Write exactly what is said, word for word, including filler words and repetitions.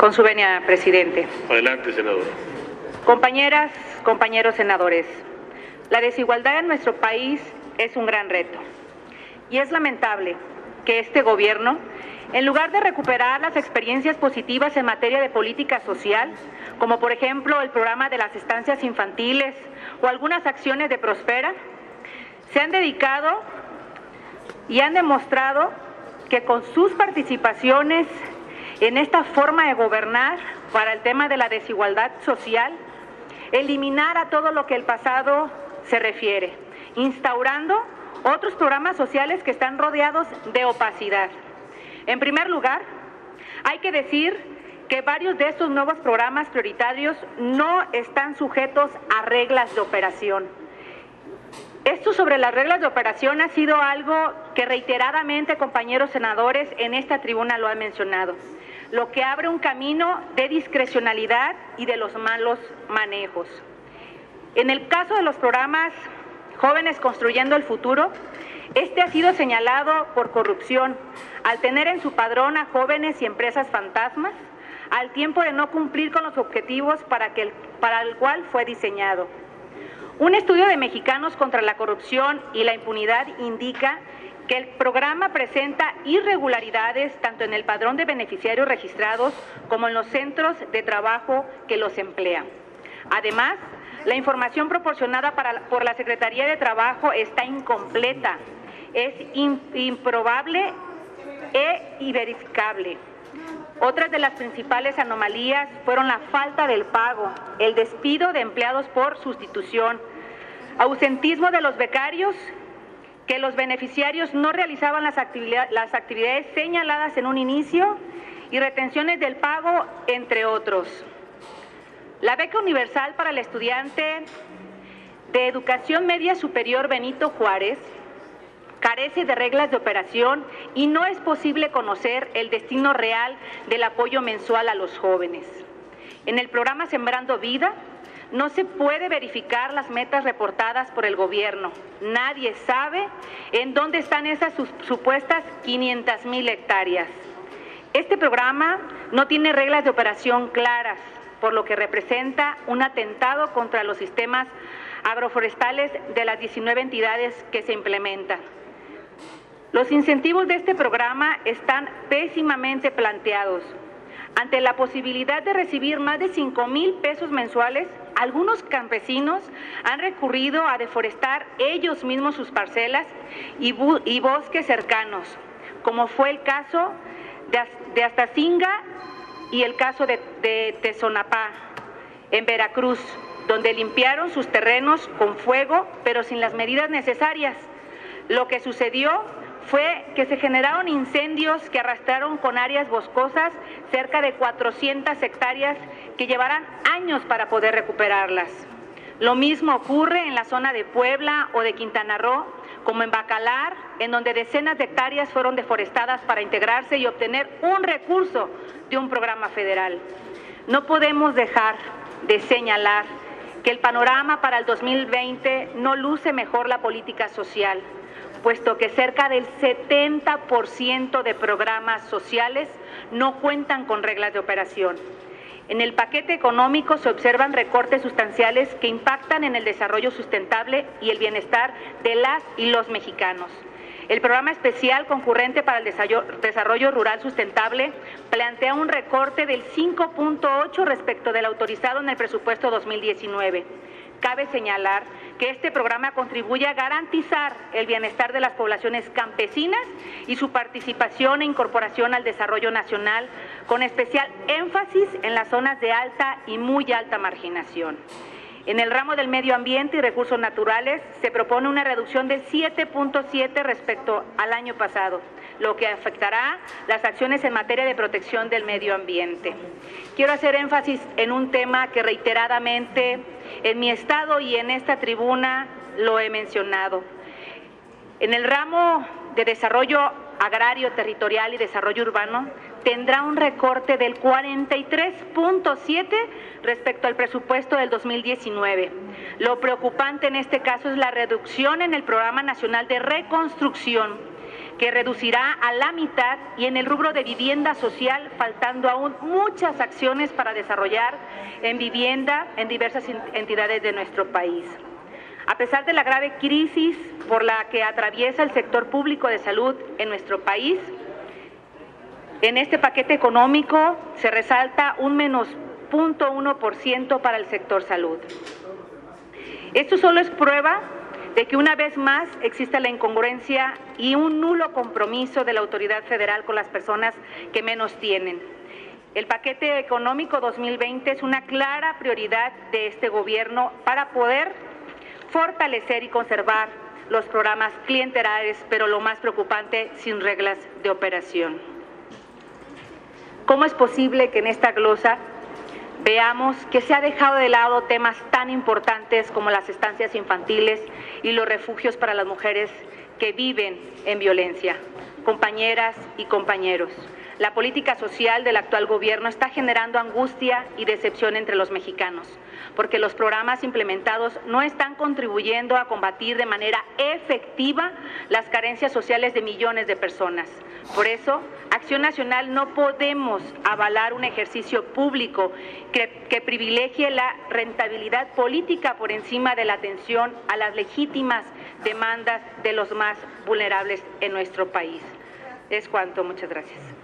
Con su venia, presidente. Adelante, senador. Compañeras, compañeros senadores, la desigualdad en nuestro país es un gran reto y es lamentable que este gobierno, en lugar de recuperar las experiencias positivas en materia de política social, como por ejemplo el programa de las estancias infantiles o algunas acciones de Prospera, se han dedicado y han demostrado que con sus participaciones en esta forma de gobernar para el tema de la desigualdad social, eliminar a todo lo que el pasado se refiere, instaurando otros programas sociales que están rodeados de opacidad. En primer lugar, hay que decir que varios de estos nuevos programas prioritarios no están sujetos a reglas de operación. Esto sobre las reglas de operación ha sido algo que reiteradamente compañeros senadores en esta tribuna lo han mencionado, lo que abre un camino de discrecionalidad y de los malos manejos. En el caso de los programas Jóvenes Construyendo el Futuro, este ha sido señalado por corrupción, al tener en su padrón a jóvenes y empresas fantasmas, al tiempo de no cumplir con los objetivos para, que el, para el cual fue diseñado. Un estudio de Mexicanos contra la Corrupción y la Impunidad indica que el programa presenta irregularidades tanto en el padrón de beneficiarios registrados como en los centros de trabajo que los emplean. Además, la información proporcionada para, por la Secretaría de Trabajo está incompleta, es in, improbable e inverificable. Otras de las principales anomalías fueron la falta del pago, el despido de empleados por sustitución, ausentismo de los becarios, que los beneficiarios no realizaban las actividades, las actividades señaladas en un inicio y retenciones del pago, entre otros. La beca universal para el estudiante de Educación Media Superior Benito Juárez carece de reglas de operación y no es posible conocer el destino real del apoyo mensual a los jóvenes. En el programa Sembrando Vida no se puede verificar las metas reportadas por el gobierno. Nadie sabe en dónde están esas supuestas quinientas mil hectáreas. Este programa no tiene reglas de operación claras, por lo que representa un atentado contra los sistemas agroforestales de las diecinueve entidades que se implementan. Los incentivos de este programa están pésimamente planteados. Ante la posibilidad de recibir más de cinco mil pesos mensuales, algunos campesinos han recurrido a deforestar ellos mismos sus parcelas y, y bosques cercanos, como fue el caso de, de Astacinga y el caso de, de Tezonapá, en Veracruz, donde limpiaron sus terrenos con fuego, pero sin las medidas necesarias. Lo que sucedió fue que se generaron incendios que arrastraron con áreas boscosas cerca de cuatrocientas hectáreas que llevarán años para poder recuperarlas. Lo mismo ocurre en la zona de Puebla o de Quintana Roo, como en Bacalar, en donde decenas de hectáreas fueron deforestadas para integrarse y obtener un recurso de un programa federal. No podemos dejar de señalar que el panorama para el dos mil veinte no luce mejor la política social, puesto que cerca del setenta por ciento de programas sociales no cuentan con reglas de operación. En el paquete económico se observan recortes sustanciales que impactan en el desarrollo sustentable y el bienestar de las y los mexicanos. El programa especial concurrente para el desarrollo rural sustentable plantea un recorte del cinco punto ocho respecto del autorizado en el presupuesto dos mil diecinueve. Cabe señalar que este programa contribuye a garantizar el bienestar de las poblaciones campesinas y su participación e incorporación al desarrollo nacional, con especial énfasis en las zonas de alta y muy alta marginación. En el ramo del medio ambiente y recursos naturales se propone una reducción del siete punto siete respecto al año pasado, lo que afectará las acciones en materia de protección del medio ambiente. Quiero hacer énfasis en un tema que reiteradamente en mi estado y en esta tribuna lo he mencionado. En el ramo de desarrollo agrario, territorial y desarrollo urbano tendrá un recorte del cuarenta y tres punto siete respecto al presupuesto del dos mil diecinueve. Lo preocupante en este caso es la reducción en el Programa Nacional de Reconstrucción, que reducirá a la mitad, y en el rubro de vivienda social, faltando aún muchas acciones para desarrollar en vivienda en diversas entidades de nuestro país. A pesar de la grave crisis por la que atraviesa el sector público de salud en nuestro país, en este paquete económico se resalta un menos cero punto uno por ciento para el sector salud. Esto solo es prueba de que una vez más existe la incongruencia y un nulo compromiso de la autoridad federal con las personas que menos tienen. El paquete económico dos mil veinte es una clara prioridad de este gobierno para poder fortalecer y conservar los programas clientelares, pero lo más preocupante, sin reglas de operación. ¿Cómo es posible que en esta glosa veamos que se ha dejado de lado temas tan importantes como las estancias infantiles y los refugios para las mujeres que viven en violencia? Compañeras y compañeros, la política social del actual gobierno está generando angustia y decepción entre los mexicanos, porque los programas implementados no están contribuyendo a combatir de manera efectiva las carencias sociales de millones de personas. Por eso, Acción Nacional no podemos avalar un ejercicio público que, que privilegie la rentabilidad política por encima de la atención a las legítimas demandas de los más vulnerables en nuestro país. Es cuanto. Muchas gracias.